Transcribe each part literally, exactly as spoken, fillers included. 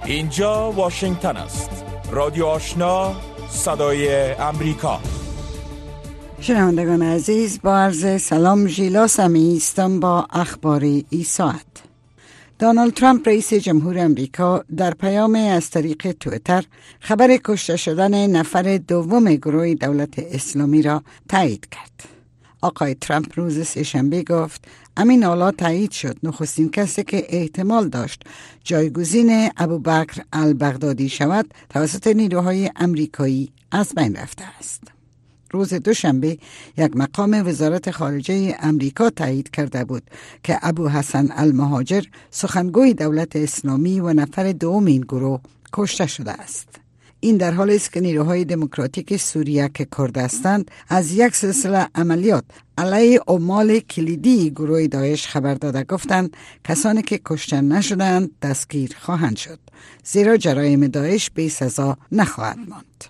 اینجا واشنگتن است. رادیو آشنا، صدای امریکا. شنوندگان عزیز، با عرض سلام، ژیلا سمی هستم با اخبار این ساعت. دونالد ترامپ رئیس جمهور امریکا در پیامی از طریق توییتر خبر کشته شدن نفر دوم گروه دولت اسلامی را تایید کرد. آقای ترامپ روز سه‌شنبه گفت امین حالا تایید شد نخستین کسی که احتمال داشت جایگزین ابوبکر البغدادی شود توسط نیروهای امریکایی از بین رفته است. روز دوشنبه یک مقام وزارت خارجه امریکا تایید کرده بود که ابو حسن المهاجر سخنگوی دولت اسلامی و نفر دوم این گروه کشته شده است. این در حالی است که نیروهای دموکراتیک سوریه که کرد هستند از یک سلسله عملیات علیه عمال کلیدی گروه داعش خبر داده، گفتند کسانی که کشته نشدند دستگیر خواهند شد، زیرا جرایم داعش بی سزا نخواهد ماند.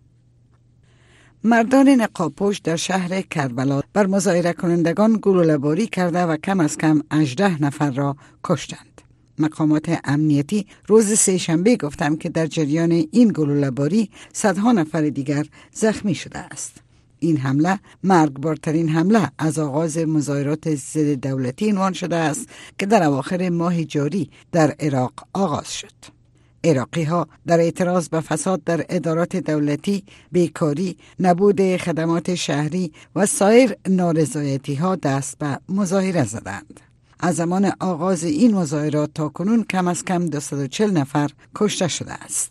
مردان نقاب‌پوش در شهر کربلا بر مظاهره کنندگان گلوله‌باری کرده و کم از کم هجده نفر را کشتند. مقامات امنیتی روز سه‌شنبه گفتند که در جریان این گلوله‌باری صدها نفر دیگر زخمی شده است. این حمله مرگبارترین حمله از آغاز مظاهرات ضد دولتی عنوان شده است که در اواخر ماه جاری در عراق آغاز شد. عراقی ها در اعتراض به فساد در ادارات دولتی، بیکاری، نبود خدمات شهری و سایر نارضایتی ها دست به مظاهره زدند. از زمان آغاز این مظاهرات تا کنون کم از کم دویست و چهل نفر کشته شده است.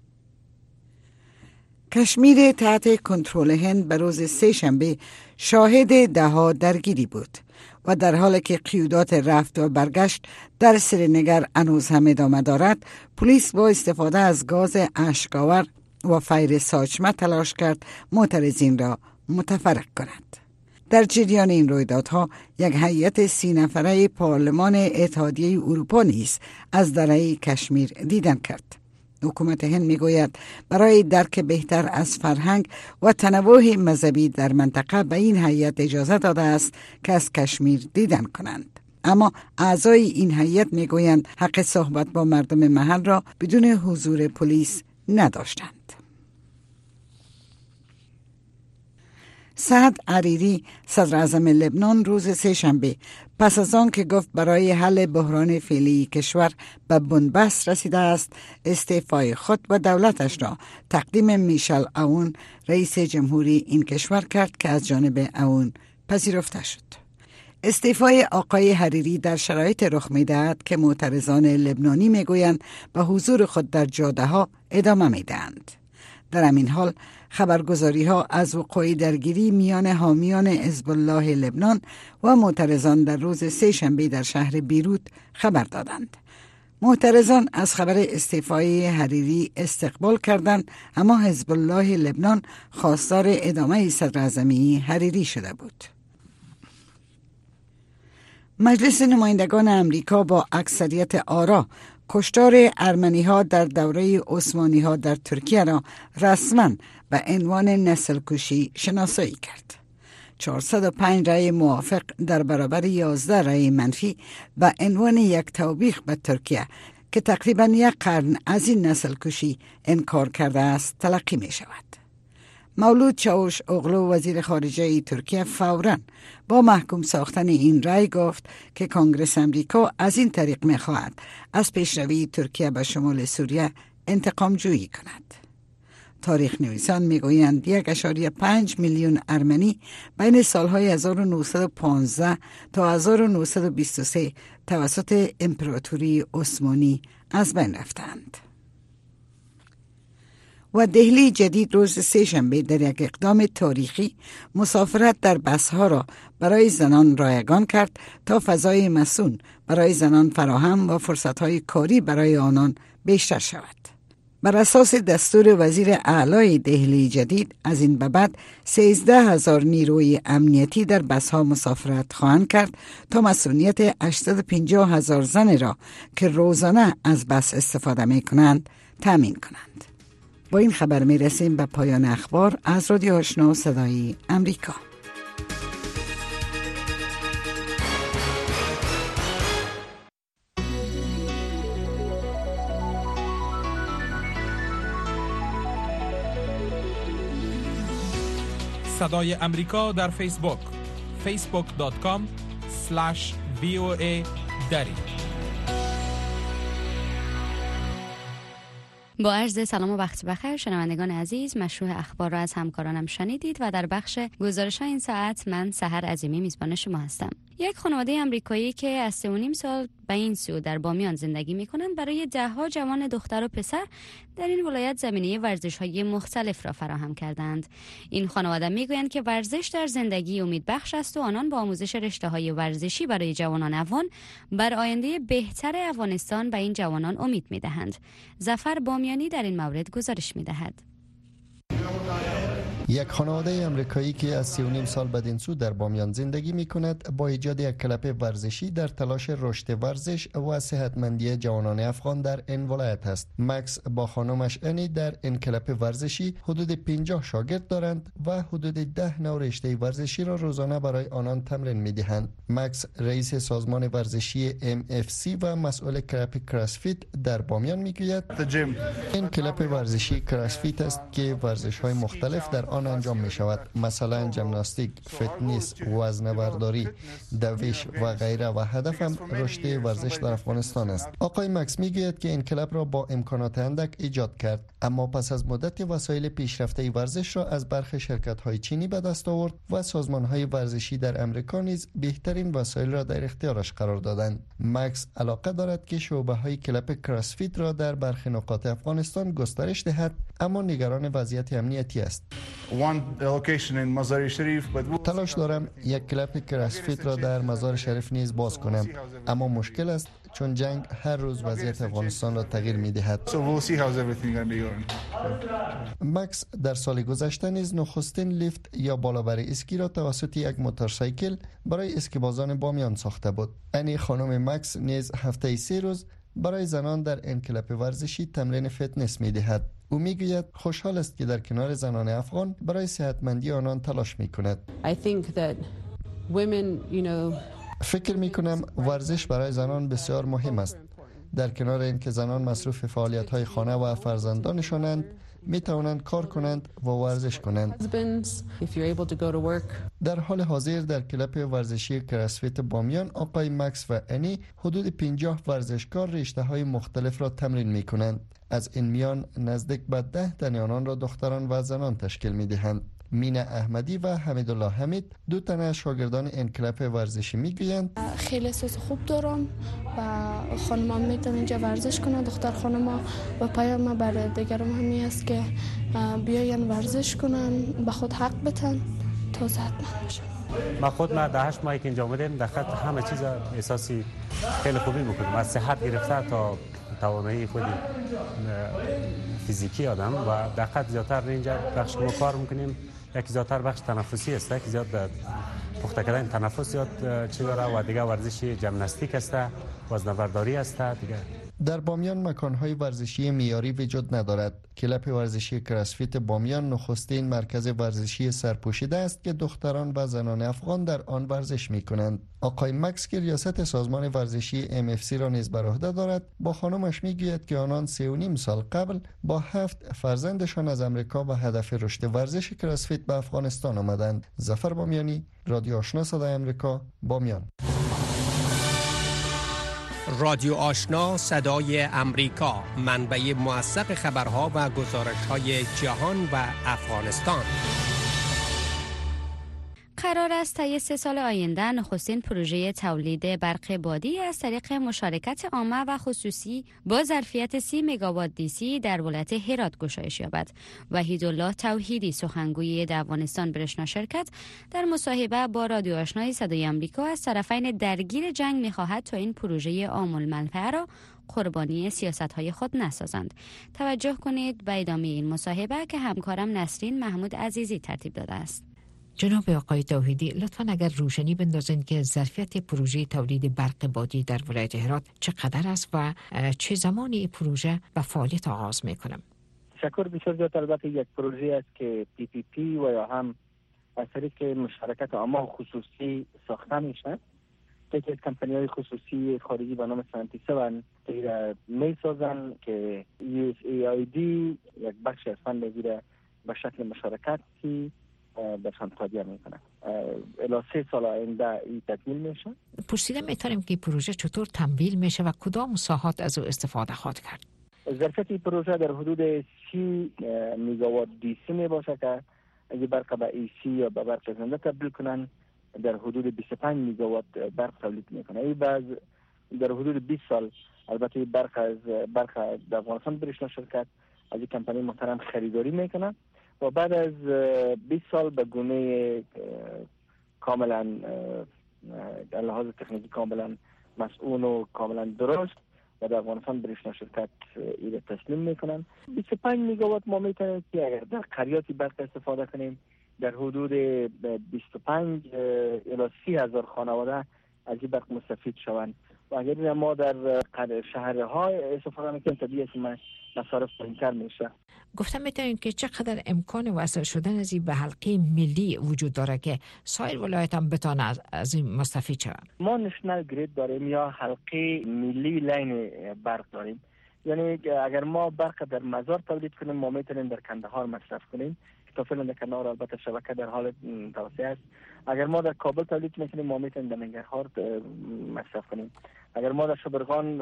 کشمیر تحت کنترل هند به روز سه‌شنبه شاهد دهها درگیری بود و در حالی که قیودات رفت و برگشت در سرینگر هنوز هم ادامه دارد، پلیس با استفاده از گاز اشک‌آور و فیر ساچمه تلاش کرد معترضین را متفرق کند. در جریان این رویدادها یک هیئت سی نفره پارلمان اتحادیه اروپا نیز از دره کشمیر دیدن کرد. حکومت هند میگوید برای درک بهتر از فرهنگ و تنوع مذهبی در منطقه به این هیئت اجازه داده است که از کشمیر دیدن کنند. اما اعضای این هیئت میگویند حق صحبت با مردم محل را بدون حضور پلیس نداشتند. سعد عریری صدر اعظم لبنان روز سه‌شنبه پس از آن که گفت برای حل بحران فعلی کشور به بنبست رسیده است، استعفای خود و دولتش را تقدیم میشل عون رئیس جمهوری این کشور کرد که از جانب عون پذیرفته شد. استعفای آقای حریری در شرایط رخ می‌دهد که معترضان لبنانی میگویند به حضور خود در جاده ها ادامه میدهند. در همین حال خبرگزاری ها از وقوع درگیری میان حامیان حزب الله لبنان و معترضان در روز سه‌شنبه در شهر بیروت خبر دادند. معترضان از خبر استعفای حریری استقبال کردند، اما حزب الله لبنان خواستار ادامه صدراعظمی حریری شده بود. مجلس نمایندگان امریکا با اکثریت آرا کشتار ارمنی ها در دوره عثمانی ها در ترکیه را رسما به عنوان نسل کشی شناسایی کرد. چهارصد و پنج رأی موافق در برابر یازده رأی منفی به عنوان یک توبیخ به ترکیه که تقریبا یک قرن از این نسل کشی انکار کرده است تلقی می شود. مولود چاوش اوغلو وزیر خارجه ترکیه فوراً با محکوم ساختن این رأی گفت که کنگره امریکا از این طریق می خواهد از پیشروی ترکیه به شمال سوریه انتقام جویی کند. تاریخ نویسان می گویند یک اشاری پنج میلیون ارمنی بین سالهای هزار و نهصد و پانزده تا هزار و نهصد و بیست و سه توسط امپراتوری عثمانی از بین رفتند. و دهلی جدید روز سه‌شنبه در یک اقدام تاریخی مسافرت در بس‌ها را برای زنان رایگان کرد تا فضای مسون برای زنان فراهم و فرصت‌های کاری برای آنان بیشتر شود. بر اساس دستور وزیر اعلی دهلی جدید از این به بعد سیزده هزار نیروی امنیتی در بس‌ها مسافرت خواهند کرد تا مسئولیت هشتصد و پنجاه هزار زن را که روزانه از بس استفاده می کنند تامین کنند. با این خبر می رسیم به پایان اخبار از رادیو آشنا صدای امریکا. صدای امریکا در فیسبوک فیسبوک دات کام اسلش وی او ای دری. با عرض سلام و وقت بخیر شنوندگان عزیز، مشروع اخبار را از همکارانم شنیدید و در بخش گزارش‌های این ساعت من سحر عظیمی میزبان شما هستم. یک خانواده آمریکایی که از سه و نیم سال به این سو در بامیان زندگی می‌کنند برای ده‌ها جوان دختر و پسر در این ولایت زمینه ورزش‌های مختلف را فراهم کردند. این خانواده می‌گویند که ورزش در زندگی امید بخش است و آنان با آموزش رشته‌های ورزشی برای جوانان افغان بر آینده بهتر افغانستان به این جوانان امید می‌دهند. ظفر بامیانی در این مورد گزارش می‌دهد. یک خانواده آمریکایی که از سی و نیم سال بدین سو در بامیان زندگی می کند با ایجاد یک کلب ورزشی در تلاش رشد ورزش و صحتمندی جوانان افغان در این ولایت است. مکس با خانمش انی در این کلب ورزشی حدود پنجاه شاگرد دارند و حدود ده نوع رشته ورزشی را روزانه برای آنان تمرین می دهند. مکس رئیس سازمان ورزشی ام اف سی و مسئول کلب کراسفیت در بامیان می گوید این کلب ورزشی کراسفیت است که ورزش های مختلف در آن انجام می شود، مثلا ژیمناستیک، فتنس، وزنه برداری، دویش و غیره و هدف هم رشد ورزش در افغانستان است. آقای مکس می گوید که این کلب را با امکانات اندک ایجاد کرد، اما پس از مدت وسایل پیشرفته ورزش را از برخی شرکت های چینی به دست آورد و سازمان های ورزشی در امریکا نیز بهترین وسایل را در اختیارش قرار دادند. مکس علاقه دارد که شعبه های کلب کراسفیت را در برخی نقاط افغانستان گسترش دهد، اما نگران وضعیت امنیتی است. تلاش دارم یک کلب کراسفیت را در مزار شریف نیز باز کنم، اما مشکل است چون جنگ هر روز وضعیت افغانستان را تغییر می دهد. مکس در سال گذشته نیز نخستین لیفت یا بالابری اسکی را توسط یک موتورسایکل برای اسکیبازان بامیان ساخته بود. یعنی خانم مکس نیز هفته سه روز برای زنان در این کلب ورزشی تمرین فتنس می دهد. او می گوید خوشحال است که در کنار زنان افغان برای صحتمندی آنان تلاش می کند. فکر می کنم ورزش برای زنان بسیار مهم است. در کنار اینکه زنان مصروف فعالیت های خانه و فرزندانشانند، می توانند کار کنند و ورزش کنند. در حال حاضر در کلب ورزشی کراسفیت بامیان آقای مکس و انی حدود پنجاه ورزشکار رشته های مختلف را تمرین می کنند. از این میان نزدیک به ده تن آنان را دختران و زنان تشکیل می دهند. مینا احمدی و حمیدالله حمید دو تن از شاگردان این کلب ورزشی می گویند خیلی احساس خوب دارم و خانم‌ها میتونن اینجا ورزش کنن، دختر خانم‌ها، و پیام برای دیگران همی است که بیاین ورزش کنن، به خود حق بتن تا صحتمند باشن. ما خود ما ده هشت ماهی که اینجا آمدیم در خط همه چیز احساسی خیلی خوبی میکنیم، از صحت گرفته تا توانایی خود فیزیکی آدم و در خط زیادتر اینجا بخش که ما کار میکنیم یکی زیادتر بخش تنفسی است، یکی زیاد پخته کردن تنفس زیاد چی داره و دیگه ورزش ژیمناستیک است، وزنه برداری است دیگه. در بامیان مکان‌های ورزشی معیاری وجود ندارد. کلب ورزشی کراسفیت بامیان نخستین مرکز ورزشی سرپوشیده است که دختران و زنان افغان در آن ورزش می‌کنند. آقای مکس که ریاست سازمان ورزشی ام اف سی را نیز بر عهده دارد، با خانمش میگوید که آنان سه و نیم سال قبل با هفت فرزندشان از امریکا و هدف رشد ورزش کراسفیت به افغانستان آمدند. ظفر بامیانی، رادیو آشنا صدای امریکا، بامیان. رادیو آشنا صدای امریکا، منبع موثق خبرها و گزارش‌های جهان و افغانستان. قرار است طی سه سال آینده نخستین پروژه تولید برق بادی از طریق مشارکت عامه و خصوصی با ظرفیت سی مگاوات دی سی در ولایت هرات گشایش یابد. وحیدالله توحیدی سخنگوی افغانستان برشنا شرکت در مصاحبه با رادیو آشنای صدای آمریکا از طرفین درگیر جنگ می‌خواهد تا این پروژه عام المنفعه را قربانی سیاست‌های خود نسازند. توجه کنید به ادامه این مصاحبه که همکارم نسرین محمود عزیزی ترتیب داده است. جناب آقای توحیدی، لطفاً اگر روشنی بندازین که ظرفیت پروژه تولید برق بادی در ولایت هرات چقدر است و چه زمانی این پروژه به فعالیت آغاز میکنه؟ تشکر بسیار زیاد. البته یک پروژه است که پی پی پی و یا هم از طریق مشارکت عامه و خصوصی ساخته میشه. یکی از کمپانی‌های خصوصی خارجی به نام سنتی سون که می سازن که یو اس ای آی دی یک بخش از فند زیر به شکل مشارکتی برشان تادیه میکنه. الی سه سال آینده این تکمیل میشه. پرسیده میتونیم که پروژه چطور تمویل میشه و کدام ساحات از او استفاده خواهد کرد؟ ظرفیت این پروژه در حدود سی میگاوات دی سی می باشه که اگه برق به ای سی یا به برق زنده تبدیل کنن در حدود بیست و پنج میگاوات برق تولید میکنه. این بعد در حدود بیست سال البته برق از برق در افغانستان برشنا شرکت از این کمپانی محترم خریداری میکنه و بعد از بیست سال به گونه کاملا در لحاظ تکنیکی کاملا مسئول و کاملا درست و در افغانستان برشنا شرکت ایره تسلیم میکنن. بیست و پنج میگاوات ما میتونیم که اگر در قریاتی برق استفاده کنیم در حدود بیست و پنج الی سی هزار خانواده از این برق مستفید شوند و اگر ما در شهرها استفاده میکنیم طبیعی که مصارف پایین‌تر میشه. گفتم میتونیم که چقدر امکان وصل شدن از این به حلقه ملی وجود داره که سایر ولایت هم بتانه از, از این مستفید شوند؟ ما نشنال گرید داریم یا حلقه ملی لین برق داریم. یعنی اگر ما برق در مزار تولید کنیم ما میتونیم در کندهار مصرف کنیم تا فعلا در کندهار البته شبکه در حال توسعه است. اگر ما در کابل تولید میکنیم ما میتونیم در ننگرهار مصرف کنیم. اگر ما در شبرغان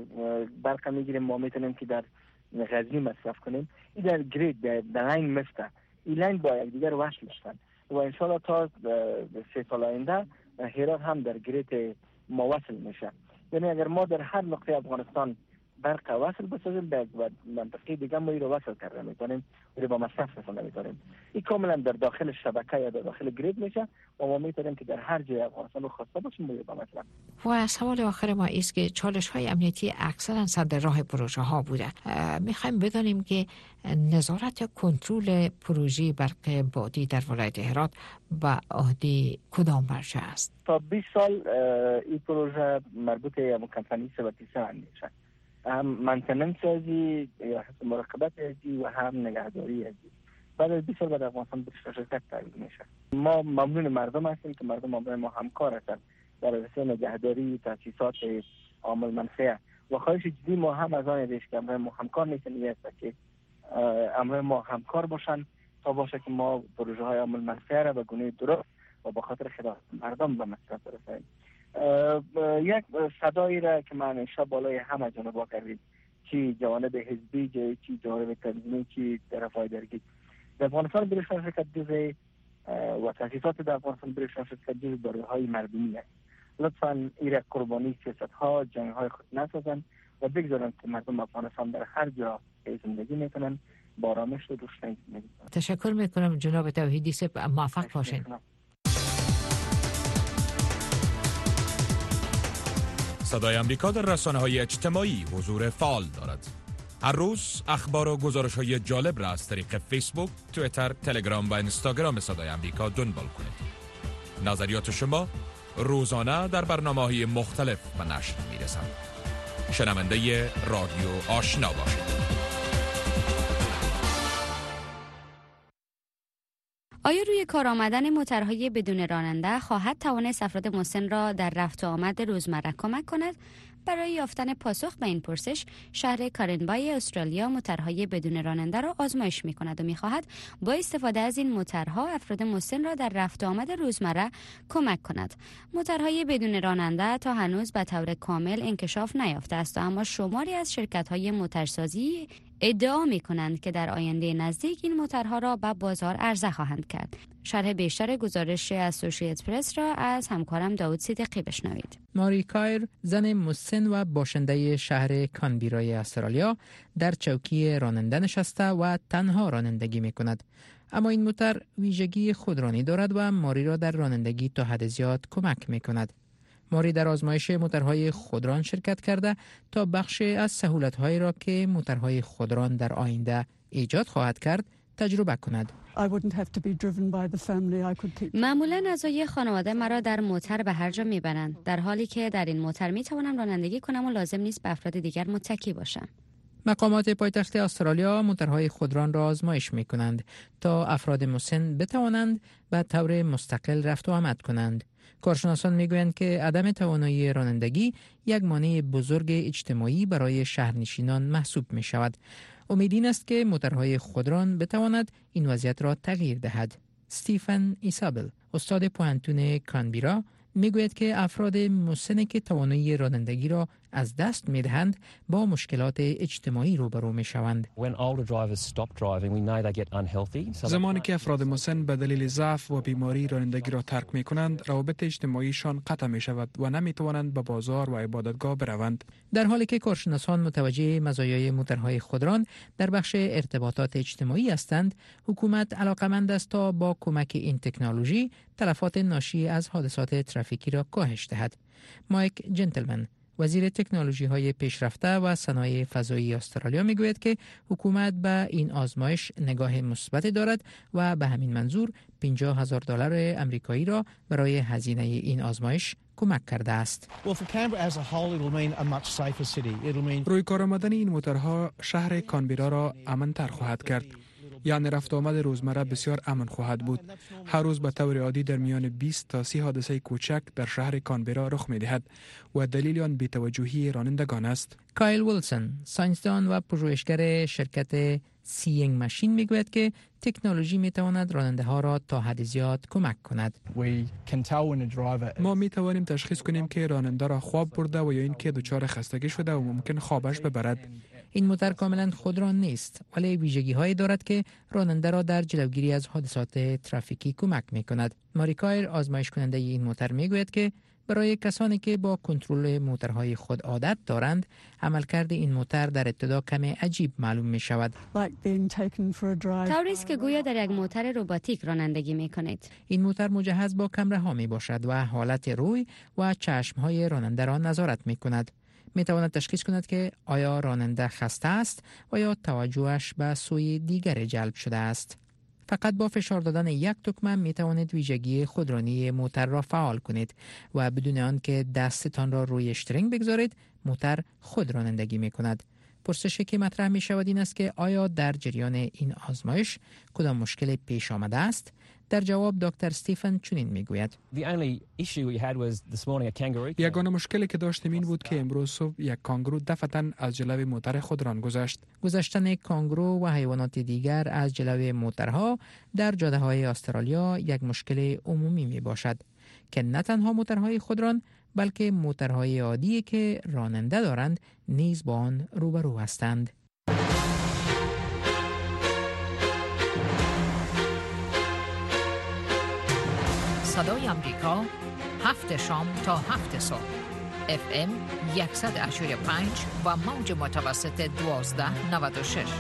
برق میگیریم ما میتونیم که در غزنی مصرف کنیم. این در گرید در, در لین مفته این لین با یک دیگر وصل میشن و انشالله تا سه سال آینده هرات هم در گرید ما وصل میشه. یعنی اگر ما در هر نقطه افغانستان برق وصل بسازیم به منطقه دیگه ما این رو وصل کرده میتونیم و با مصرف رسانده میتونیم. این کاملا در داخل شبکه یا در داخل گرید میشه و ما میتونیم که در هر جای افغانستان رو خواسته باشیم با مصرف. و سوال آخر ما است که چالش های امنیتی اکثرا صد راه پروژه ها بوده. میخوایم بدانیم که نظارت یا کنترل پروژه برق بادی در ولایت هرات به عهده کدام مرجع است؟ تا بیست سال این پروژه مربوط به کمپانی سبتیسه میشه. هم منتننس ازی یا مراقبت ازی و هم نگهداری ازی. بعد از بیست سال بعد افغانستان به شرکت تبدیل میشه. ما ممنون مردم هستیم که مردم ما ما همکار هستند در راسته نگهداری تاسیسات عامل منفعه و خواهش جدی ما هم از آن دیش که ما همکار نیستیم است که امر ما همکار باشن تا باشه که ما پروژه های عامل منفعه را به گونه درست و با خاطر خدمت مردم به مصرف برسانیم. یک صدایی را که من شب بالای همه جانبا کردیم چی جوانب حزبی چی جوانب تنظیمی چی طرفای درگیر در افغانستان برشان شرکت جزء و تاسیسات در افغانستان برشان شرکت جزء دارایی‌های مردمی است. لطفاً این قربانی سیاست ها جنگ های خود نسازند و بگذارند که مردم افغانستان در هر جا زندگی میکنن با آرامش و روشنایی زندگی کنند. تشکر میکنم جناب توحیدی صاحب، موفق باشین. صدای امریکا در رسانه‌های اجتماعی حضور فعال دارد. هر روز اخبار و گزارش‌های جالب را از طریق فیسبوک، توییتر، تلگرام و اینستاگرام صدای امریکا دنبال کنید. نظریات شما روزانه در برنامه‌های مختلف به نشر می‌رسند. شنونده رادیو آشنا باشید. آیا روی کار آمدن موترهای بدون راننده خواهد توانست افراد مسن را در رفت و آمد روزمره کمک کند؟ برای یافتن پاسخ به این پرسش، شهر کارنبای استرالیا موترهای بدون راننده را آزمایش می کند و می خواهد با استفاده از این موترها افراد مسن را در رفت و آمد روزمره کمک کند. موترهای بدون راننده تا هنوز به طور کامل انکشاف نیافته است، اما شماری از شرکت‌های موترسازی ادعا می کنند که در آینده نزدیک این موترها را به بازار عرضه خواهند کرد. شرح بیشتر گزارش اسوسییت پرس را از همکارم داود صدیقی بشنوید. ماری کایر، زن مسن و باشنده شهر کانبیرای استرالیا، در چوکی راننده نشسته و تنها رانندگی می کند. اما این موتر ویژگی خودرانی دارد و ماری را در رانندگی تا حد زیاد کمک می کند. ماری در آزمایش موترهای خودران شرکت کرده تا بخش از سهولت‌هایی را که موترهای خودران در آینده ایجاد خواهد کرد تجربه کند. معمولاً اعضای خانواده مرا در موتر به هر جا میبرند، در حالی که در این موتر میتوانم رانندگی کنم و لازم نیست به افراد دیگر متکی باشم. مقامات پایتخت استرالیا موترهای خودران را آزمایش می کنند تا افراد مسن بتوانند به طور مستقل رفت و آمد کنند. کارشناسان میگویند که عدم توانایی رانندگی یک مانع بزرگ اجتماعی برای شهرنشینان محسوب می شود. امید این است که موترهای خودران بتواند این وضعیت را تغییر دهد. استیفن ایسابل استاد پوهنتون کانبرا میگوید که افراد مسنی که توانایی رانندگی را از دست میدهند با مشکلات اجتماعی روبرو میشوند. زمانی که افراد مسن به دلیل ضعف و بیماری رانندگی را ترک می کنند، روابط اجتماعیشان قطع می شود و نمی توانند به بازار و عبادتگاه بروند. در حالی که کارشناسان متوجه مزایای موتورهای خودران در بخش ارتباطات اجتماعی هستند، حکومت علاقمند است تا با کمک این تکنولوژی تلفات ناشی از حادثات ترافیکی را کاهش دهد. مایک جنتلمن وزیر تکنولوژی های پیشرفته و صنایع فضایی استرالیا میگوید که حکومت به این آزمایش نگاه مثبت دارد و به همین منظور پنجاه هزار دلار آمریکایی را برای هزینه این آزمایش کمک کرده است. روی کار آمدن این موتورها شهر کانبرا را امن‌تر خواهد کرد. یعنی رفت آمد روزمره بسیار امن خواهد بود. هر روز به طور عادی در میان بیست تا سی حادثه کوچک در شهر کانبرا رخ می‌دهد و دلیل آن بی‌توجهی رانندگان است. کایل ویلسون، ساینسدان و پژوهشگر شرکت سینگ ماشین میگوید که تکنولوژی میتواند راننده ها را تا حد زیاد کمک کند. ما میتوانیم تشخیص کنیم که راننده را خواب برده و یا اینکه دچار خستگی شده و ممکن خوابش ببرد. این موتور کاملا خودران نیست، ولی ویژگی هایی دارد که راننده را در جلوگیری از حادثات ترافیکی کمک می کند. ماری کایر، آزمایش کننده این موتور، می گوید که برای کسانی که با کنترل موتورهای خود عادت دارند، عملکرد این موتور در ابتدا کمی عجیب معلوم می شود. طوری است که گویا در یک موتور رباتیک رانندگی می کنید. این موتور مجهز با کمره ها می باشد و حالت روی و چشم های راننده را نظارت می کند. می تواند تشخیص کند که آیا راننده خسته است و یا توجهش به سوی دیگر جلب شده است. فقط با فشار دادن یک دکمه می توانید ویژگی خودرانی موتور را فعال کنید و بدون آن که دستتان را روی اشترینگ بگذارید، موتور خود رانندگی می کند. پرسشی که مطرح می شود این است که آیا در جریان این آزمایش کدام مشکل پیش آمده است؟ در جواب دکتر استیفن چنین میگوید: یگانه مشکلی که داشتیم این بود که امروز صبح یک کانگرو دفعتاً از جلوی موتر خودران گذشت. گذشتن کانگرو و حیوانات دیگر از جلوی موترها در جاده‌های استرالیا یک مشکل عمومی می باشد که نه تنها موترهای خودران بلکه موترهای عادی که راننده دارند نیز با آن روبرو هستند. صدای آمریکا، هفت شام تا هفت صبح، اف ام صد و هشتاد و پنج و موج متوسط دوازده نود و شش.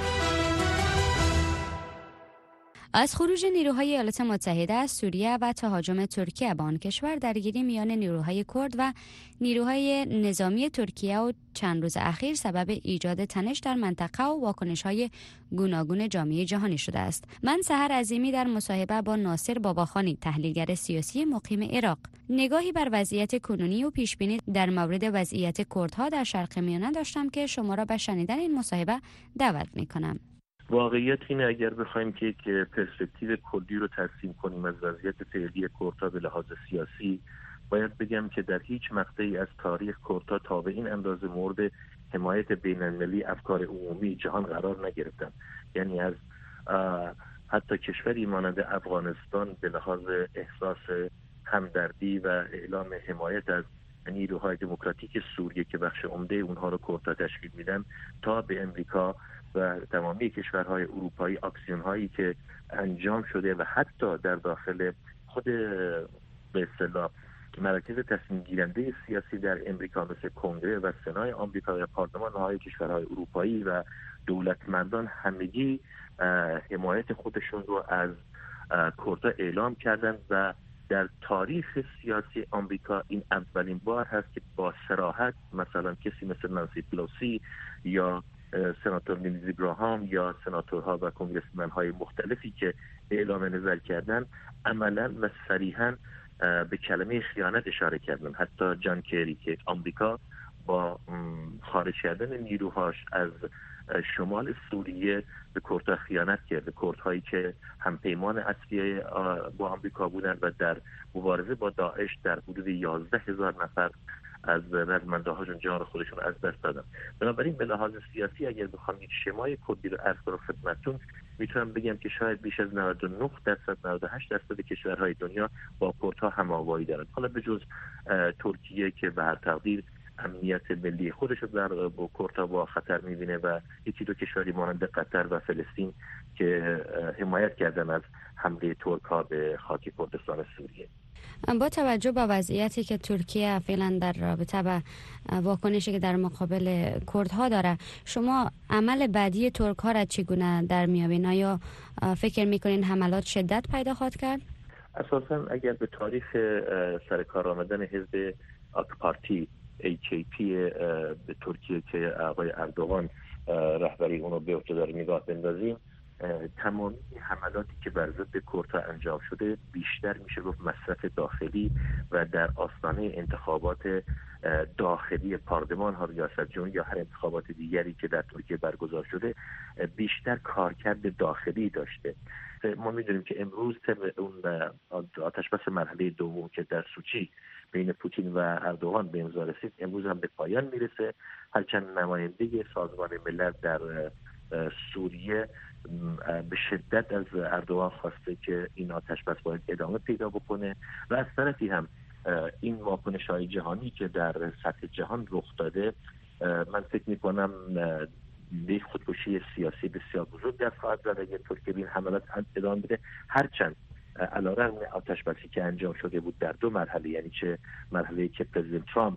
از خروج نیروهای ایالات متحده از سوریه و تهاجم ترکیه به آن کشور، درگیری میان نیروهای کرد و نیروهای نظامی ترکیه و چند روز اخیر سبب ایجاد تنش در منطقه و واکنش‌های گوناگون جامعه جهانی شده است. من سحر عظیمی در مصاحبه با ناصر باباخانی، تحلیلگر سیاسی مقیم عراق، نگاهی بر وضعیت کنونی و پیشبینی در مورد وضعیت کردها در شرق میانه داشتم که شما را به شنیدن این مصاحبه دعوت می‌کنم. واقعیت اینه اگر بخوایم که یک پرسپکتیو کلی رو ترسیم کنیم از وضعیت فعلی کردها به لحاظ سیاسی، باید بگم که در هیچ مقطعی از تاریخ کردها تا به این اندازه مورد حمایت بین‌المللی افکار عمومی جهان قرار نگرفتن. یعنی از حتی کشوری مانند افغانستان به لحاظ احساس همدردی و اعلام حمایت از نیروهای دموکراتیک سوریه که بخش عمده اونها رو کردها تشکیل میدن، تا به امریکا و تمامی کشورهای اروپایی، اکسیون هایی که انجام شده و حتی در داخل خود به اصطلاح مراکز تصمیم گیرنده سیاسی در امریکا مثل کنگره و سنای آمریکا و پارلمان های کشورهای اروپایی و دولتمندان همگی حمایت خودشون رو از کردها اعلام کردند و در تاریخ سیاسی آمریکا این اولین بار هست که با صراحت مثلا کسی مثل نانسی پلوسی یا سناتور لینزی گراهام یا سناتورها و کنگرسمن های مختلفی که اعلام نظر کردن عملا و صریحا به کلمه خیانت اشاره کردن. حتی جان کری که آمریکا با خارج کردن نیروهاش از شمال سوریه به کردها خیانت کرده، کردهایی که همپیمان اصلی با آمریکا بودند و در مبارزه با داعش در حدود یازده هزار نفر از رزمنده هاشون جان خودشون از دست دادن. بنابراین به لحاظ سیاسی اگر بخوام یک شمای کلی رو عرض کنم خدمتتون، میتونم بگم که شاید بیش از نود و نه درصد نود و هشت درصد کشورهای دنیا با کردها هم‌آوایی دارند. حالا به جز ترکیه که به هر تقدیر امنیت ملی خودش رو در با کردها با خطر می‌بینه و یکی دو کشوری مانند قطر و فلسطین که حمایت کردن از حمله ترک‌ها به خاک کردستان سوریه. با توجه به وضعیتی که ترکیه فعلا در رابطه با واکنشی که در مقابل کردها داره، شما عمل بعدی ترک‌ها را چگونه در میابین؟ آیا فکر میکنین حملات شدت پیدا خواهد کرد؟ اساساً اگر به تاریخ سرکار آمدن حزب آک پارتی ای کی پی به ترکیه که آقای اردوغان رهبری اونو به عهده داره نگاه بندازیم، تمامی حملاتی که بر ضد کردها انجام شده بیشتر میشه گفت مصرف داخلی و در آستانه انتخابات داخلی پارلمان ها، ریاست جمهوری یا هر انتخابات دیگری که در ترکیه برگزار شده بیشتر کارکرد داخلی داشته. ما میدونیم که امروز اون آتشبس مرحله دوم که در سوچی بین پوتین و اردوغان به امضا رسید امروز هم به پایان میرسه، هرچند نماینده سازمان ملل در سوریه به شدت از اردوغان خواسته که این آتشبس باید ادامه پیدا بکنه و از طرفی هم این واکنش‌های جهانی که در سطح جهان رخ داده، من فکر می‌کنم به خودکشی سیاسی بسیار بزرگ دست خواهد زد اگر ترکیه این حملات ادامه بده، هرچند علیرغم آتشبسی که انجام شده بود در دو مرحله، یعنی چه مرحله که پرزیدنت ترامپ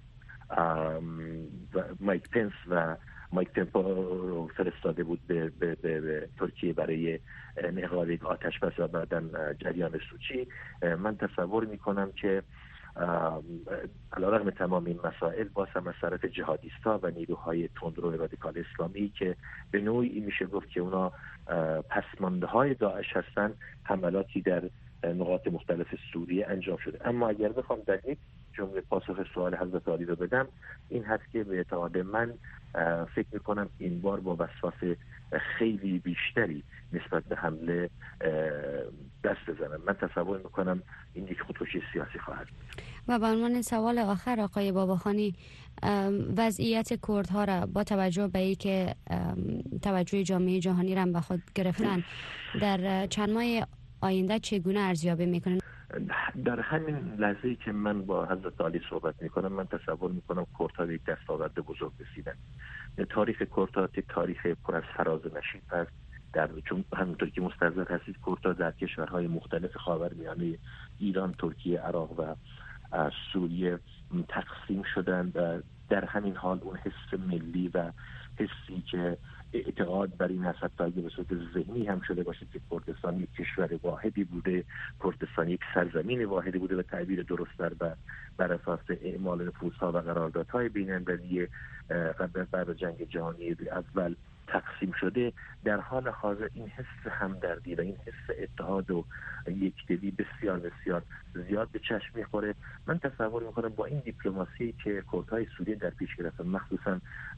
و مایک پنس و مایک پمپو رو فرستاده بود به, به, به, به ترکیه برای انعقاد یک آتشبس و بعداً جریان سوچی، من تصور میکنم که علیرغم تمام این مسائل باز هم از طرف جهادیستا و نیروهای تندرو رادیکال اسلامی که به نوعی میشه گفت که اونا پسمانده های داعش هستن، حملاتی در نقاط مختلف سوریه انجام شده. اما اگر بخوام در یک جمله پاسخ سوال حضرت عالی رو بدم، این هست که به اعتقاد من فکر میکنم این بار با وسواس خیلی بیشتری نسبت به حمله دست بزنم. من تصور میکنم این یک خودکشی سیاسی خواهد بود. و به عنوان سوال آخر آقای باباخانی، وضعیت کردها را با توجه به ای که توجه جامعه جهانی را به خود گرفتن در چند ماه آینده چگونه ارزیابی میکنن؟ در همین لحظه‌ای که من با حضرت عالی صحبت میکنم، من تصور میکنم کردها به یک دستاورد بزرگ رسیدن. تاریخ کردها یک تاریخ پر از فراز و نشیب است. در چون همونطور که مستحضر هستید کردها در کشورهای مختلف خاورمیانه ایران، ترکیه، عراق و سوریه تقسیم شدند و در همین حال اون حس ملی و حسی که اعتقاد بر این هست تا اگه به صورت ذهنی هم شده باشه که کردستان یک کشور واحدی بوده، کردستان یک سرزمین واحدی بوده و تعبیر درست‌تر و بر اساس اعمال نفوذها و قراردادهای بین‌المللی قبل بعد جنگ جهانی اول تقسیم شده، در حال حاضر این حس همدردی و این حس اتحاد و یکدلی بسیار بسیار زیاد به چشم میخوره. من تصور میکنم با این دیپلماسی که کردهای سوریه در پیش گرفتن، مخصوصا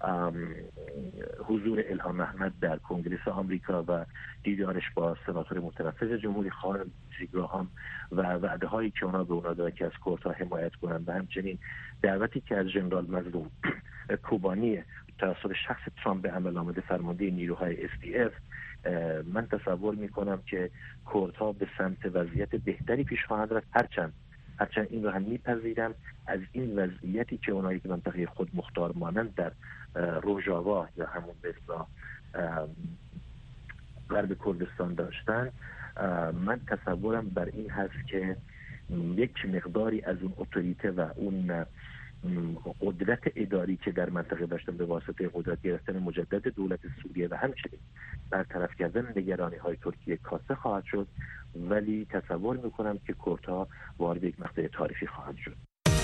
حضور الهام احمد در کنگره آمریکا و دیدارش با سناتور متنفذ جمهوری خواهان زیگراهام و وعده هایی که اونا به اونا دادن که از کردها حمایت کنند و همچنین دعوتی که از ژنرال مظلوم کوبانی توسط شخص ترامپ به عمل آمده فرمانده نیروهای اس دی اف، من تصور میکنم که کردها به سمت وضعیت بهتری پیش خواهند رفت. هرچند هرچند این رو هم میپذیرم از این وضعیتی که اونایی که منطقه خود مختار مانند در روژاوا یا همون به اصطلاح غرب کردستان داشتن، من تصورم بر این هست که یک مقداری از اون اتوریته و اون قدرت اداری که در منطقه داشتن به واسطه قدرت گرفتن مجدد دولت سوریه و همچنین برطرف کردن نگرانی های ترکیه کاسته خواهد شد، ولی تصور میکنم که کردها وارد یک مقطع تاریخی خواهند شد.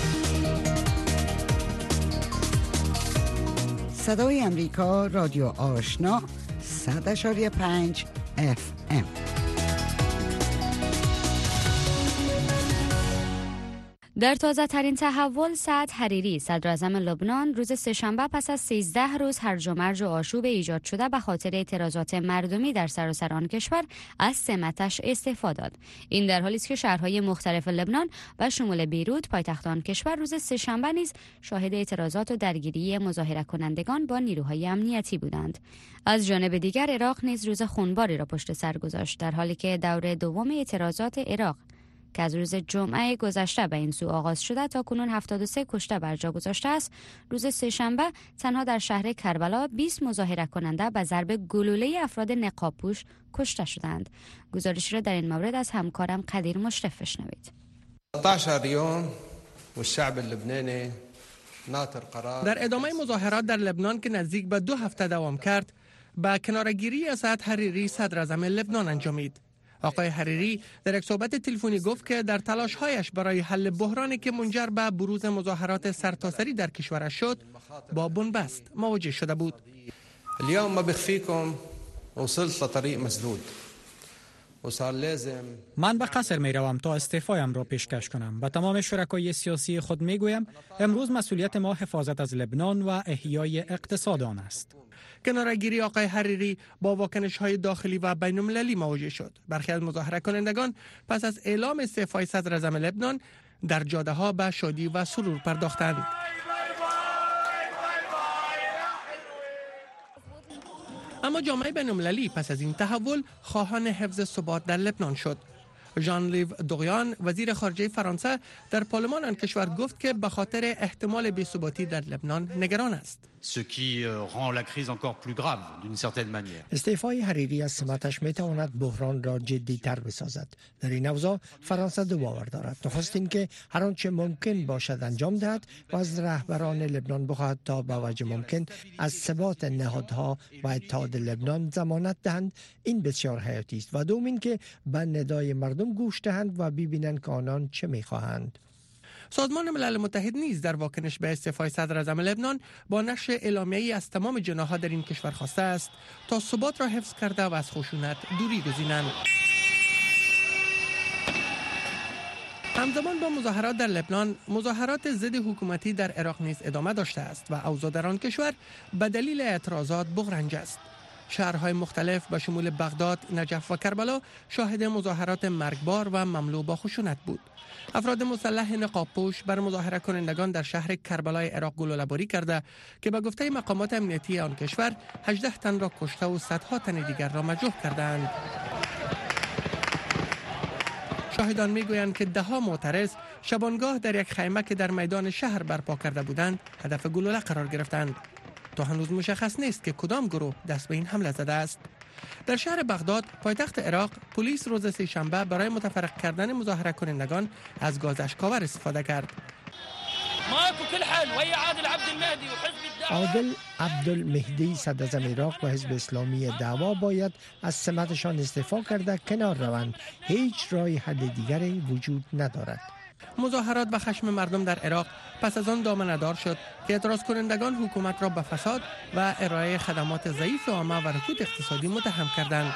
صدای امریکا، رادیو آشنا، صد اشاری پنج اف ام. در تازه ترین تحول، سعد حریری صدر اعظم لبنان روز سه‌شنبه پس از سیزده روز هرج و مرج و آشوب ایجاد شده به خاطر اعتراضات مردمی در سراسر آن کشور از سمتش استعفا داد. این در حالی است که شهرهای مختلف لبنان و شمول بیروت پایتخت آن کشور روز سه‌شنبه نیز شاهد اعتراضات و درگیری مظاهره کنندگان با نیروهای امنیتی بودند. از جانب دیگر عراق نیز روز خونباری را پشت سر گذاشت، در حالی که دور دوم اعتراضات عراق که از روز جمعه گذشته به این سو آغاز شده تا کنون هفتاد و سه کشته بر جا گذاشته است. روز سه‌شنبه تنها در شهر کربلا بیست مظاهره کننده به ضرب گلوله افراد نقاب پوش کشته شدند. گزارشی را در این مورد از همکارم قدیر مشرف بشنوید. در ادامه مظاهرات در لبنان که نزدیک به دو هفته دوام کرد، با کنارگیری از سعد حریری صدر اعظم لبنان انجامید. آقای حریری در یک صحبت تلفنی گفت که در تلاش‌هایش برای حل بحرانی که منجر به بروز مظاهرات سرتاسری در کشورش شد، با بنبست مواجه شده بود. اليوم ما بخفيكم وصلت لطريق مسدود. من به قصر می روم تا استعفایم را پیشکش کنم. به تمام شرکای سیاسی خود می گویم امروز مسئولیت ما حفاظت از لبنان و احیای اقتصاد آن است. کنارگیری آقای حریری با واکنش‌های داخلی و بین‌المللی مواجه شد. برخی از مظاهره کنندگان پس از اعلام استعفای صدر اعظم لبنان در جاده‌ها به شادی و سرور پرداختند. اما جامعه بین‌المللی پس از این تحول خواهان حفظ ثبات در لبنان شد. ژان لیو دوغیان وزیر خارجه فرانسه در پارلمان آن کشور گفت که به خاطر احتمال بی‌ثباتی در لبنان نگران است. استعفای حریری از سمتش می تواند بحران را جدی تر بسازد. در این اوضاع فرانسه دو باور دارد. نخست این که هر آنچه ممکن باشد انجام دهد و از رهبران لبنان بخواهد تا به وجه ممکن از ثبات نهادها و اتحاد لبنان ضمانت دهند. این بسیار حیاتی است. و دوم این که به ندای مردم گوش دهند و ببینند که آنان چه می خواهند. سازمان ملل متحد نیز در واکنش به استعفای صدر اعظم لبنان با نشر اعلامیه‌ای از تمام جناح‌ها در این کشور خواسته است تا ثبات را حفظ کرده و از خشونت دوری گزینند. همزمان با مظاهرات در لبنان، مظاهرات ضد حکومتی در عراق نیز ادامه داشته است و اوضاع در آن کشور به دلیل اعتراضات بغرنج است. شهرهای مختلف به شمول بغداد، نجف و کربلا شاهد مظاهرات مرگبار و مملو با خشونت بود. افراد مسلح نقاب پوش بر مظاهره کنندگان در شهر کربلای عراق گلوله‌باری کرده که به گفته مقامات امنیتی آن کشور هجده تن را کشته و صدها تن دیگر را مجروح کردند. شاهدان میگویند که ده ها معترض شبانگاه در یک خیمه که در میدان شهر برپا کرده بودند هدف گلوله قرار گرفتند. تا هنوز مشخص نیست که کدام گروه دست به این حمله زده است. در شهر بغداد، پایتخت عراق، پلیس روز سه‌شنبه برای متفرق کردن مظاهره کنندگان از گاز اشک‌آور استفاده کرد. عادل عبدالمهدی صدر اعظم عراق و حزب اسلامی دعوا باید از سمتشان استعفا کرده کنار روند. هیچ راه حل دیگری وجود ندارد. مظاهرات و خشم مردم در عراق پس از آن دامنه‌دار شد که اعتراض کنندگان حکومت را به فساد و ارائه خدمات ضعیف عامه و رکود اقتصادی متهم کردند.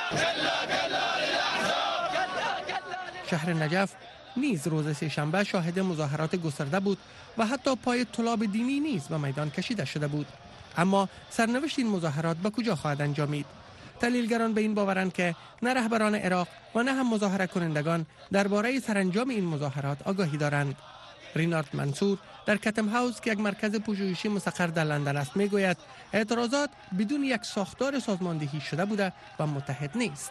شهر نجف نیز روز سه‌شنبه شاهد مظاهرات گسترده بود و حتی پای طلاب دینی نیز به میدان کشیده شده بود. اما سرنوشت این مظاهرات به کجا خواهد انجامید؟ تحلیلگران به این باورند که نه رهبران عراق و نه هم مظاهره کنندگان درباره سرانجام این مظاهرات آگاهی دارند. رینارد منصور در کتم هاوس که یک مرکز پژوهشی مستقر در لندن است میگوید اعتراضات بدون یک ساختار سازماندهی شده بوده و متحد نیست.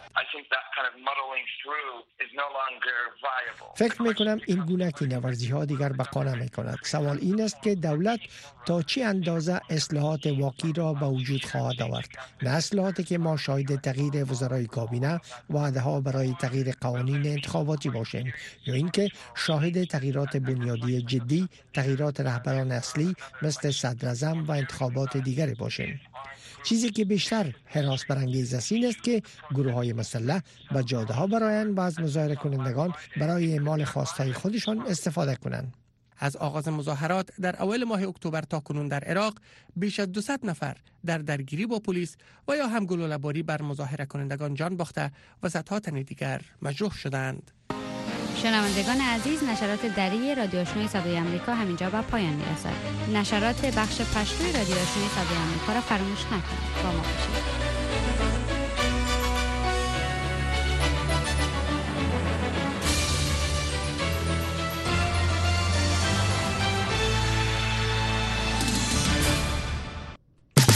فکر میکنم این گونه کینه‌ورزی ها دیگر بقا نمی‌کند. سوال این است که دولت تا چی اندازه اصلاحات واقعی را به وجود خواهد آورد. نه اصلاحاتی که ما شاهد تغییر وزرای کابینه و وعده‌ها برای تغییر قوانین انتخاباتی باشیم، یا اینکه شاهد تغییرات بنیادی جدی، تغییرات رهبران اصلی مثل صدر اعظم و انتخابات دیگری باشیم. چیزی که بیشتر هراس برانگیز است این است که گروه‌های مسلح به جاده‌ها برآیند و از مظاهره کنندگان برای اعمال خواستهای خودشان استفاده کنند. از آغاز مظاهرات در اول ماه اکتبر تا کنون در عراق بیش از دویست نفر در درگیری با پلیس و یا هم گلوله‌باری بر مظاهره کنندگان جان باخته و صدها تن دیگر مجروح شدند. شنوندگان عزیز، نشرات دری رادیو آشنای صدای آمریکا همینجا به پایان میرسد. نشرات بخش پشتوی رادیو آشنای صدای آمریکا را فراموش نکنید. با ما باشید.